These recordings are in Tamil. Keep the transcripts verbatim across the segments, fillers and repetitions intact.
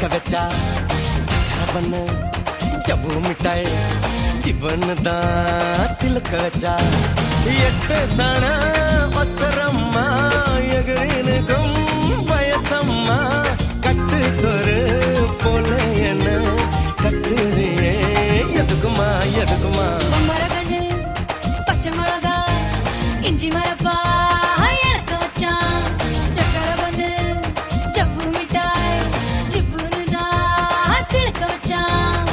வச்சா சக்கரை பண்ணு ஜவ்வு மிட்டாய் ஜீவன் தான் சிலுக்க வச்சா எட்டு சன அவசரம்மா எகிரினுக்கும் வயசம்மா கட்டு சொரு போல என்ன கட்டுறியே எதுக்குமா எதுக்குமா மரகண்டு பச்சை மிளகா இஞ்சி மரப்பா இழக்க வச்சான் சக்கரை பண்ணு ஜவ்வு மிட்டாய் ஜிவ்வுன்னு தான் சிலுக்க வச்சான்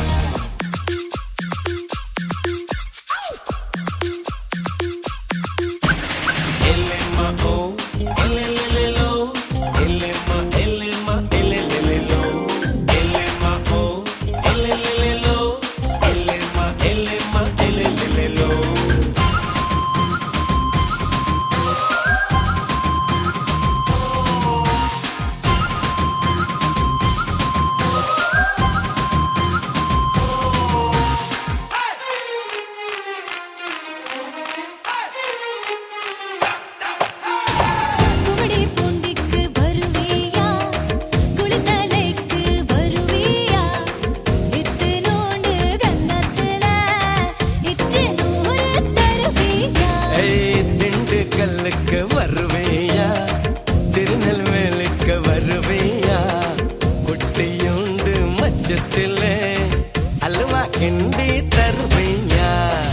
வருவேயா திருநெல்வேலிக்கு வருவேயா குட்டியுண்டு மச்சத்திலே அல்வா கிண்டி தருவேயா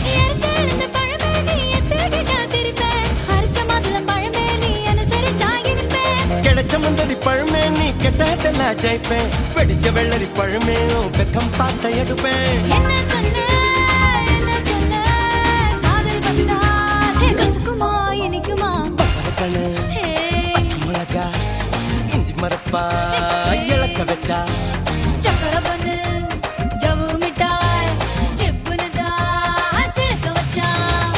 கிடைச்ச மந்தரி பழமே நீ கெட்டாட்டலா ஜெயிப்பேன் வெடிச்ச வெள்ளரி பழமே வெக்கம் பார்த்த எடுப்பேன் என்ன சொன்ன என்ன சொன்ன காதல் வந்தா கசுக்குமா இனிக்குமா பச்சை மிளகா இஞ்சி மரப்பா இழக்க வச்சா சக்கரை பண்ணு ஜவ்வு மிட்டாய் ஜிவ்வுன்னு தான் சிலுக்க வச்சான்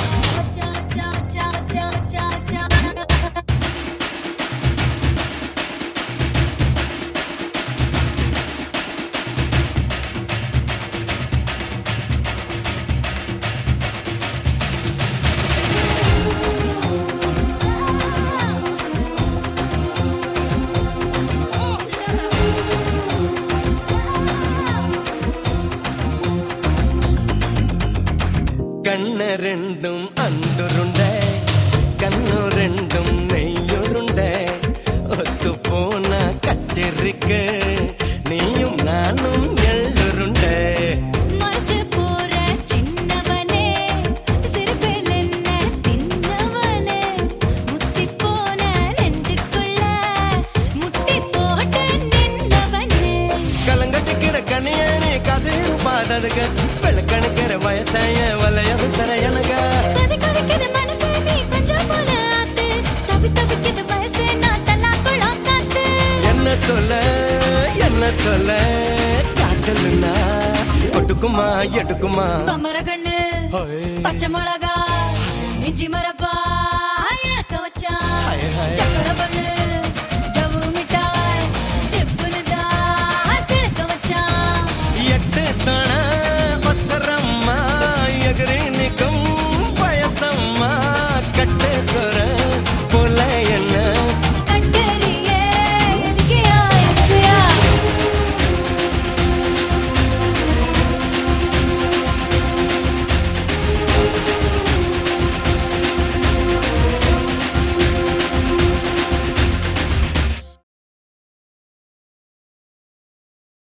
கண்ண ரெண்டும் அந்துருண்ட கண்ணு ரெண்டும் நெய்யுருண்ட ஒத்து போன கச்சேரிக்கு நீயும் நானும் எள்ளுருண்ட மறைச்சு போற சின்னவனே சிறுபில் என்ன தின்னவனே முத்தி போன நெஞ்சுக்குள்ள முட்டி போட்டு நின்னவனே கலங்கட்டிக்கிற கனியனே கதிரு பாடதுக வெளுக்கணுக்கிற வயசாய வலைய விசர எனக கதி கதிக்குது மனசு நீ கொஞ்சம் போல ஆத்து தவி தவிக்குது வயசு நான் தல்லாக்குள்ள காத்து என்ன சொல்ல என்ன சொல்ல காட்டலுன்னா ஒட்டுக்குமா எடுக்குமா மரகண்ணு பச்சை மிளகா இஞ்சி மரப்பா